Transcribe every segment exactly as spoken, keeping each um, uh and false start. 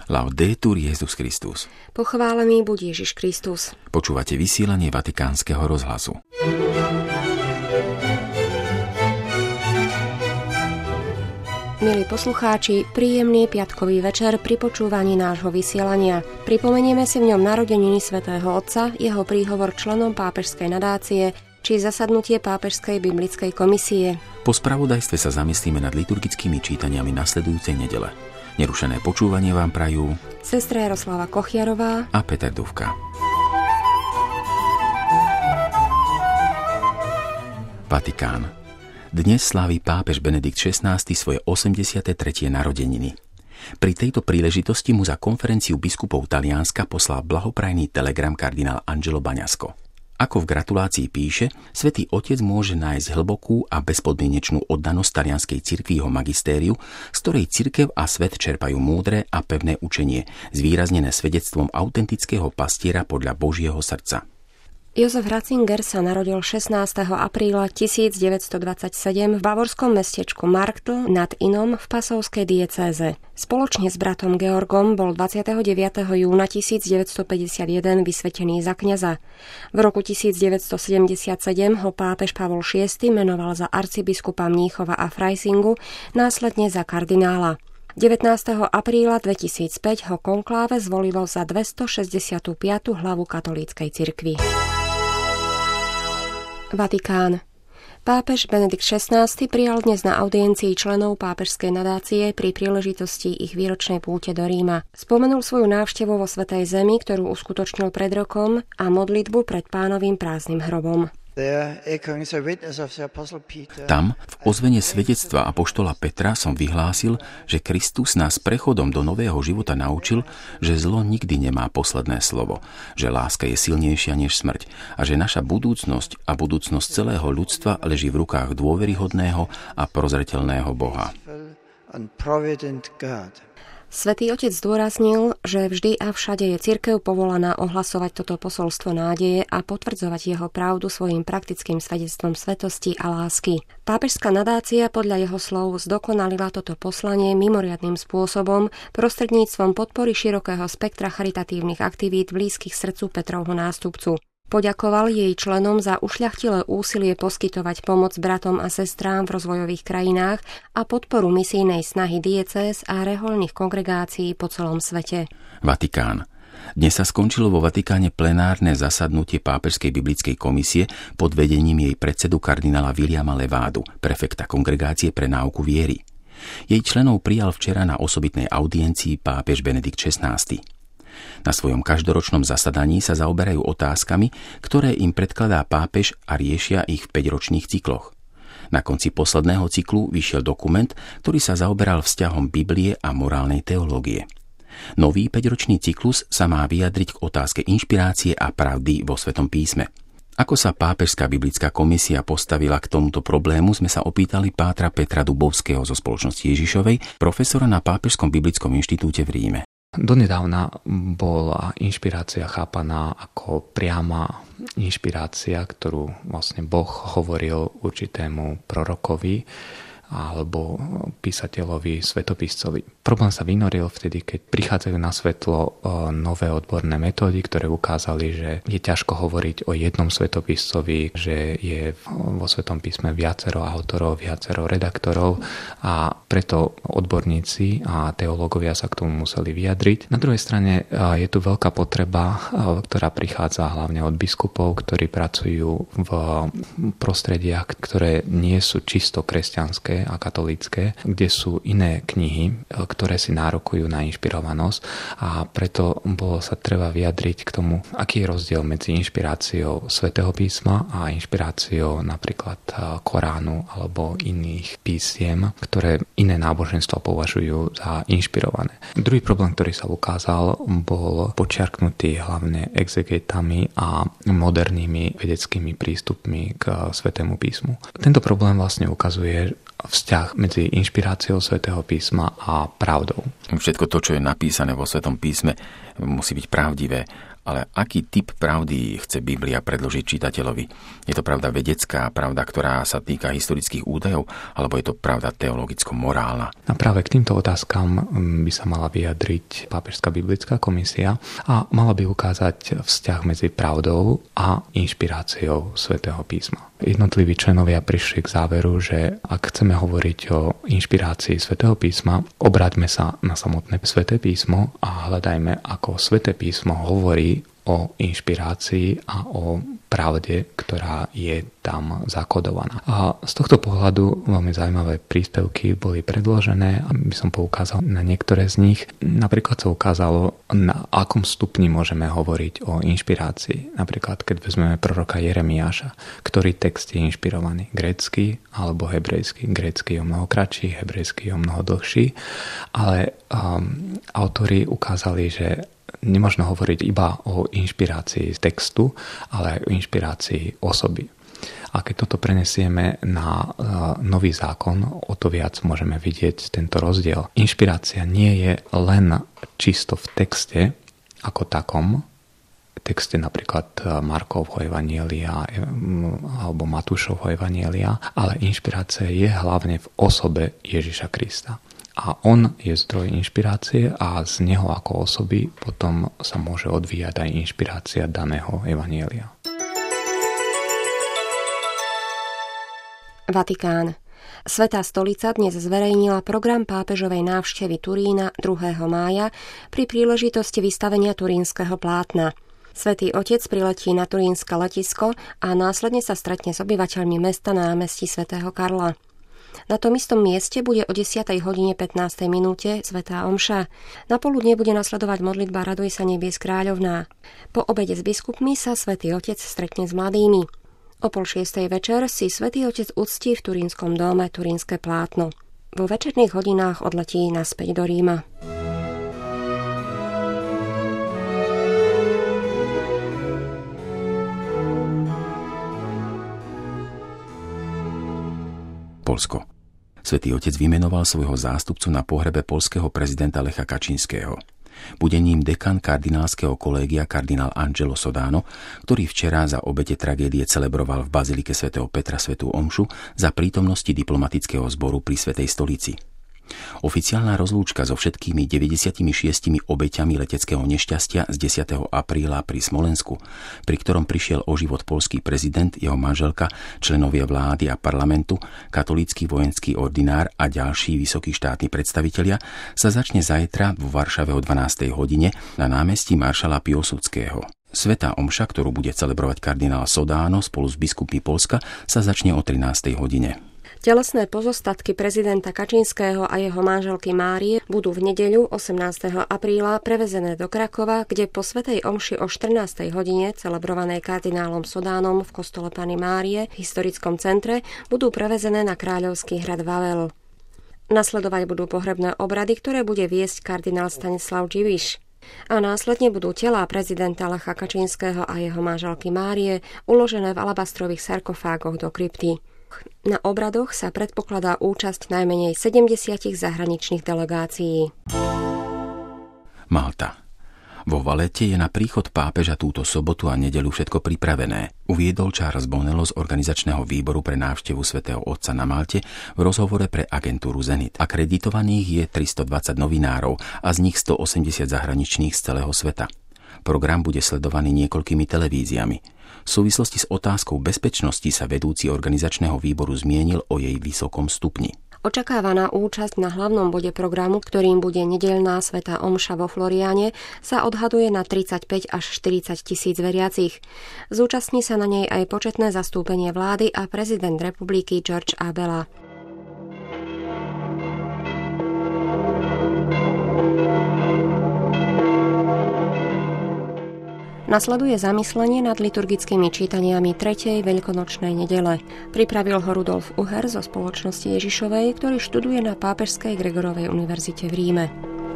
Laudetur Jesus Christus. Pochválený buď Ježiš Kristus. Počúvate vysielanie Vatikánskeho rozhlasu. Milí poslucháči, príjemný piatkový večer pri počúvaní nášho vysielania. Pripomenieme si v ňom narodeniny svätého Otca, jeho príhovor členom pápežskej nadácie či zasadnutie pápežskej biblickej komisie. Po spravodajstve sa zamyslíme nad liturgickými čítaniami nasledujúcej nedele. Nerušené počúvanie vám prajú sestra Jaroslava Kochiarová a Peter Dufka. Vatikán. Dnes slávi pápež Benedikt šestnásty svoje osemdesiate tretie narodeniny. Pri tejto príležitosti mu za konferenciu biskupov Talianska poslal blahoprajný telegram kardinál Angelo Baňasko. Ako v gratulácii píše, Svätý Otec môže nájsť hlbokú a bezpodmienečnú oddanosť talianskej cirkvi jeho magistériu, z ktorej cirkev a svet čerpajú múdre a pevné učenie, zvýraznené svedectvom autentického pastiera podľa Božieho srdca. Jozef Ratzinger sa narodil šestnásteho apríla tisícdeväťstodvadsaťsedem v bavorskom mestečku Marktl nad Innom v pasovskej diecéze. Spoločne s bratom Georgom bol dvadsiateho deviateho júna tisícdeväťstopäťdesiatjeden vysvetený za kňaza. V roku tisícdeväťstosedemdesiatsedem ho pápež Pavol šiesty menoval za arcibiskupa Mníchova a Freisingu, následne za kardinála. devätnásteho apríla dvetisícpäť ho konkláve zvolilo za dvestošesťdesiatu piatu hlavu katolíckej cirkvi. Vatikán. Pápež Benedikt šestnásty prijal dnes na audiencii členov pápežskej nadácie pri príležitosti ich výročnej púte do Ríma. Spomenul svoju návštevu vo Svätej Zemi, ktorú uskutočnil pred rokom, a modlitbu pred Pánovým prázdnym hrobom. Tam, v ozvene svedectva apoštola Petra, som vyhlásil, že Kristus nás prechodom do nového života naučil, že zlo nikdy nemá posledné slovo, že láska je silnejšia než smrť a že naša budúcnosť a budúcnosť celého ľudstva leží v rukách dôveryhodného a prozreteľného Boha. Svätý Otec zdôraznil, že vždy a všade je cirkev povolaná ohlasovať toto posolstvo nádeje a potvrdzovať jeho pravdu svojim praktickým svedectvom svetosti a lásky. Pápežská nadácia podľa jeho slov zdokonalila toto poslanie mimoriadnym spôsobom prostredníctvom podpory širokého spektra charitatívnych aktivít blízkych srdcu Petrovho nástupcu. Poďakoval jej členom za ušľachtilé úsilie poskytovať pomoc bratom a sestrám v rozvojových krajinách a podporu misijnej snahy diecéz a rehoľných kongregácií po celom svete. Vatikán. Dnes sa skončilo vo Vatikáne plenárne zasadnutie pápežskej biblickej komisie pod vedením jej predsedu kardinála Williama Levádu, prefekta Kongregácie pre náuku viery. Jej členov prijal včera na osobitnej audiencii pápež Benedikt šestnásty. Na svojom každoročnom zasadaní sa zaoberajú otázkami, ktoré im predkladá pápež a riešia ich v päťročných cykloch. Na konci posledného cyklu vyšiel dokument, ktorý sa zaoberal vzťahom Biblie a morálnej teológie. Nový päťročný cyklus sa má vyjadriť k otázke inšpirácie a pravdy vo Svätom písme. Ako sa pápežská biblická komisia postavila k tomuto problému, sme sa opýtali pátra Petra Dubovského zo Spoločnosti Ježišovej, profesora na Pápežskom biblickom inštitúte v Ríme. Donedávna bola inšpirácia chápaná ako priama inšpirácia, ktorú vlastne Boh hovoril určitému prorokovi alebo písateľovi, svetopiscovi. Problém sa vynoril vtedy, keď prichádzajú na svetlo nové odborné metódy, ktoré ukázali, že je ťažko hovoriť o jednom svetopiscovi, že je vo Svetom písme viacero autorov, viacero redaktorov a preto odborníci a teológovia sa k tomu museli vyjadriť. Na druhej strane je tu veľká potreba, ktorá prichádza hlavne od biskupov, ktorí pracujú v prostrediach, ktoré nie sú čisto kresťanské a katolícke, kde sú iné knihy, ktoré si nárokujú na inšpirovanosť, a preto bolo sa treba vyjadriť k tomu, aký je rozdiel medzi inšpiráciou Svätého písma a inšpiráciou napríklad Koránu alebo iných písiem, ktoré iné náboženstva považujú za inšpirované. Druhý problém, ktorý sa ukázal, bol počiarknutý hlavne exegetami a modernými vedeckými prístupmi k Svätému písmu. Tento problém vlastne ukazuje vzťah medzi inšpiráciou Svätého písma a pravdou. Všetko to, čo je napísané vo Svätom písme, musí byť pravdivé. Ale aký typ pravdy chce Biblia predložiť čitateľovi? Je to pravda vedecká, pravda, ktorá sa týka historických údajov, alebo je to pravda teologicko-morálna? A práve k týmto otázkam by sa mala vyjadriť Pápežská biblická komisia a mala by ukázať vzťah medzi pravdou a inšpiráciou Svätého písma. Jednotliví členovia prišli k záveru, že ak chceme hovoriť o inšpirácii Svätého písma, obráťme sa na samotné Sväté písmo a hľadajme, ako Sväté písmo hovorí o inšpirácii a o pravde, ktorá je tam zakodovaná. A z tohto pohľadu veľmi zaujímavé príspevky boli predložené, aby som poukázal na niektoré z nich. Napríklad sa ukázalo, na akom stupni môžeme hovoriť o inšpirácii. Napríklad, keď vezmeme proroka Jeremiáša, ktorý text je inšpirovaný, grécky alebo hebrejský. Grécky je o mnoho kratší, hebrejský je o mnoho dlhší, ale um, autori ukázali, že nemožno hovoriť iba o inšpirácii z textu, ale aj o inšpirácii osoby. A keď toto prenesieme na uh, nový zákon, o to viac môžeme vidieť tento rozdiel. Inšpirácia nie je len čisto v texte ako takom, texte napríklad Markovho evanjelia alebo Matúšovho evanjelia, ale inšpirácia je hlavne v osobe Ježiša Krista. A on je zdroj inšpirácie a z neho ako osoby potom sa môže odvíjať aj inšpirácia daného evanjelia. Vatikán. Svätá stolica dnes zverejnila program pápežovej návštevy Turína druhého mája pri príležitosti vystavenia turínskeho plátna. Svätý Otec priletí na turínske letisko a následne sa stretne s obyvateľmi mesta na námestí svätého Karla. Na tom istom mieste bude o desiatej hodine pätnástej minúte svätá omša. Na poludne bude nasledovať modlitba Raduj sa nebies kráľovná. Po obede s biskupmi sa Svätý Otec stretne s mladými. O pol šiestej večer si Svätý Otec uctí v turínskom dome turínske plátno. Vo večerných hodinách odletí naspäť do Ríma. Poľsko. Svätý Otec vymenoval svojho zástupcu na pohrebe poľského prezidenta Lecha Kačinského. Bude ním dekan kardinálskeho kolégia kardinál Angelo Sodano, ktorý včera za obete tragédie celebroval v bazilike svätého Petra svätú omšu za prítomnosti diplomatického zboru pri Svätej stolici. Oficiálna rozlúčka so všetkými deväťdesiatšesť obeťami leteckého nešťastia z desiateho apríla pri Smolensku, pri ktorom prišiel o život poľský prezident, jeho manželka, členovia vlády a parlamentu, katolícky vojenský ordinár a ďalší vysokí štátni predstavitelia, sa začne zajtra vo Varšave o dvanástej hodine na námestí maršala Piłsudského. Svätá omša, ktorú bude celebrovať kardinál Sodano spolu s biskupmi Poľska, sa začne o trinástej hodine. Telesné pozostatky prezidenta Kačinského a jeho manželky Márie budú v nedeľu osemnásteho apríla prevezené do Krakova, kde po svätej omši o štrnástej hodine, celebrovanej kardinálom Sodánom v kostole Panny Márie v historickom centre, budú prevezené na kráľovský hrad Vavel. Nasledovať budú pohrebné obrady, ktoré bude viesť kardinál Stanislav Dziwisz. A následne budú telá prezidenta Lecha Kačinského a jeho manželky Márie uložené v alabastrových sarkofágoch do krypty. Na obradoch sa predpokladá účasť najmenej sedemdesiat zahraničných delegácií. Malta. Vo Valete je na príchod pápeža túto sobotu a nedeľu všetko pripravené, uviedol Charles Bonello z organizačného výboru pre návštevu svätého Otca na Malte v rozhovore pre agentúru Zenit. Akreditovaných je tristodvadsať novinárov a z nich stoosemdesiat zahraničných z celého sveta. Program bude sledovaný niekoľkými televíziami. V súvislosti s otázkou bezpečnosti sa vedúci organizačného výboru zmienil o jej vysokom stupni. Očakávaná účasť na hlavnom bode programu, ktorým bude nedeľná svätá omša vo Floriane, sa odhaduje na tridsaťpäť až štyridsať tisíc veriacich. Zúčastní sa na nej aj početné zastúpenie vlády a prezident republiky George Abela. Nasleduje zamyslenie nad liturgickými čítaniami tretej veľkonočnej nedele. Pripravil ho Rudolf Uher zo Spoločnosti Ježišovej, ktorý študuje na Pápežskej Gregorovej univerzite v Ríme.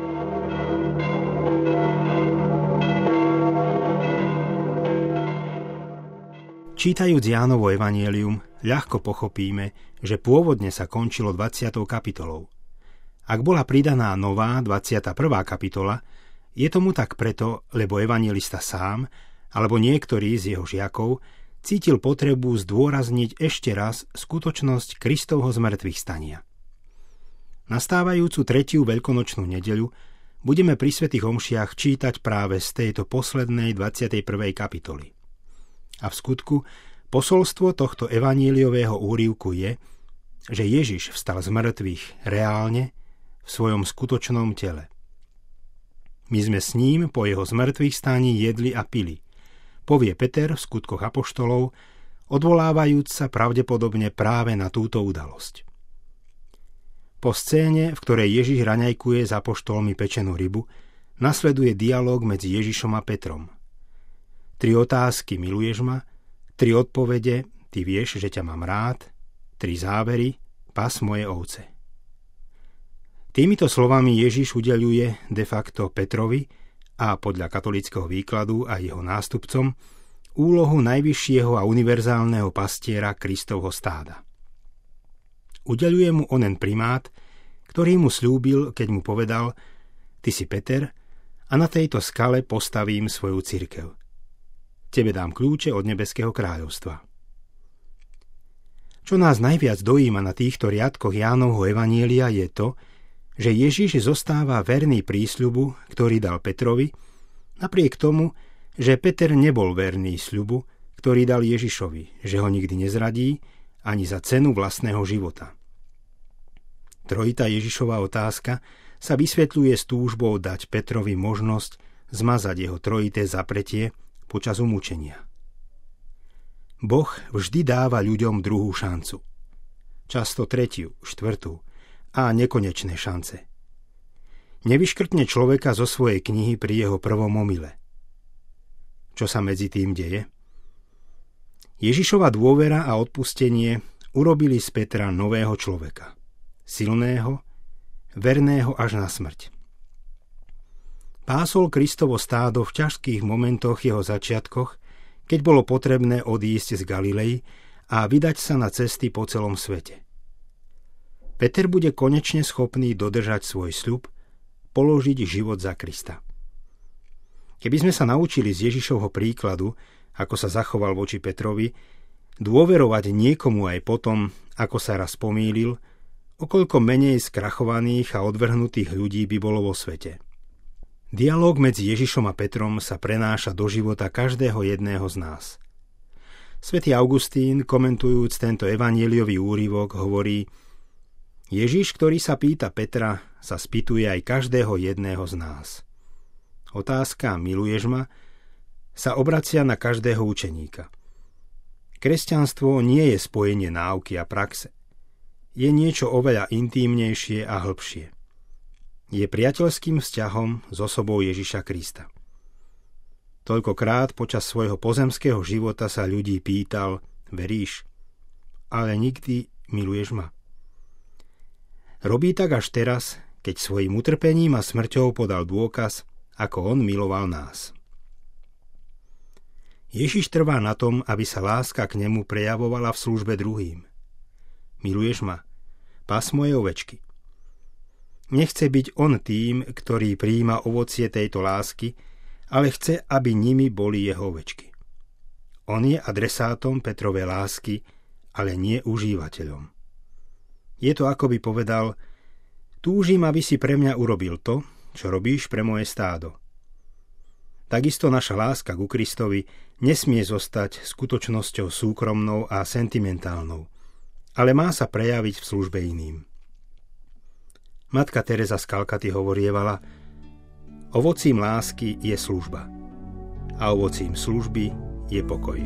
Čítajúc Jánovo evanjelium, ľahko pochopíme, že pôvodne sa končilo dvadsiatou kapitolou. Ak bola pridaná nová dvadsiata prvá kapitola, Je tomu tak preto, lebo evanjelista sám, alebo niektorý z jeho žiakov, cítil potrebu zdôrazniť ešte raz skutočnosť Kristovho zmrtvých stania. Nastávajúcu tretiu veľkonočnú nedeľu budeme pri svätých omšiach čítať práve z tejto poslednej dvadsiatej prvej kapitoly. A v skutku posolstvo tohto evaníliového úryvku je, že Ježiš vstal z mŕtvych reálne v svojom skutočnom tele. My sme s ním po jeho zmrtvých stáni jedli a pili, povie Peter v skutkoch apoštolov, odvolávajúc sa pravdepodobne práve na túto udalosť. Po scéne, v ktorej Ježiš raňajkuje s apoštolmi pečenú rybu, nasleduje dialóg medzi Ježišom a Petrom. Tri otázky: miluješ ma? Tri odpovede: ty vieš, že ťa mám rád? Tri závery: pas moje ovce. Týmito slovami Ježiš udeľuje de facto Petrovi a podľa katolíckeho výkladu a jeho nástupcom úlohu najvyššieho a univerzálneho pastiera Kristovho stáda. Udeľuje mu onen primát, ktorý mu sľúbil, keď mu povedal: ty si Peter a na tejto skale postavím svoju cirkev. Tebe dám kľúče od nebeského kráľovstva. Čo nás najviac dojíma na týchto riadkoch Jánovho evanielia je to, že Ježiš zostáva verný prísľubu, ktorý dal Petrovi, napriek tomu, že Peter nebol verný sľubu, ktorý dal Ježišovi, že ho nikdy nezradí ani za cenu vlastného života. Trojitá Ježišova otázka sa vysvetľuje s túžbou dať Petrovi možnosť zmazať jeho trojité zapretie počas umúčenia. Boh vždy dáva ľuďom druhú šancu. Často tretiu, štvrtú a nekonečné šance. Nevyškrtne človeka zo svojej knihy pri jeho prvom omyle. Čo sa medzi tým deje? Ježišova dôvera a odpustenie urobili z Petra nového človeka. Silného, verného až na smrť. Pásol Kristovo stádo v ťažkých momentoch jeho začiatkoch, keď bolo potrebné odísť z Galilei a vydať sa na cesty po celom svete. Peter bude konečne schopný dodržať svoj sľub, položiť život za Krista. Keby sme sa naučili z Ježišovho príkladu, ako sa zachoval voči Petrovi, dôverovať niekomu aj potom, ako sa raz pomýlil, okoľko menej skrachovaných a odvrhnutých ľudí by bolo vo svete. Dialóg medzi Ježišom a Petrom sa prenáša do života každého jedného z nás. Svätý Augustín, komentujúc tento evanjeliový úryvok, hovorí: Ježiš, ktorý sa pýta Petra, sa spýtuje aj každého jedného z nás. Otázka miluješ ma sa obracia na každého učeníka. Kresťanstvo nie je spojenie náuky a praxe. Je niečo oveľa intímnejšie a hlbšie. Je priateľským vzťahom s osobou Ježiša Krista. Toľkokrát počas svojho pozemského života sa ľudí pýtal: veríš? Ale nikdy miluješ ma? Robí tak až teraz, keď svojim utrpením a smrťou podal dôkaz, ako on miloval nás. Ježiš trvá na tom, aby sa láska k nemu prejavovala v službe druhým. Miluješ ma? Pas moje ovečky. Nechce byť on tým, ktorý prijíma ovocie tejto lásky, ale chce, aby nimi boli jeho ovečky. On je adresátom Petrovej lásky, ale nie užívateľom. Je to, ako by povedal: túžim, aby si pre mňa urobil to, čo robíš pre moje stádo. Takisto naša láska ku Kristovi nesmie zostať skutočnosťou súkromnou a sentimentálnou, ale má sa prejaviť v službe iným. Matka Teresa z Kalkaty hovorievala: ovocím lásky je služba a ovocím služby je pokoj.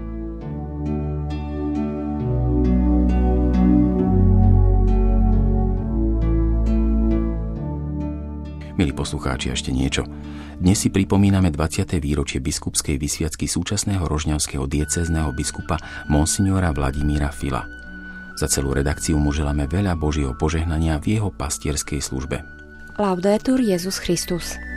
Milí poslucháči, ešte niečo. Dnes si pripomíname dvadsiate výročie biskupskej vysviacky súčasného rožňavského diecézneho biskupa monsignora Vladimíra Fila. Za celú redakciu mu želáme veľa Božieho požehnania v jeho pastierskej službe. Laudetur Jesus Christus.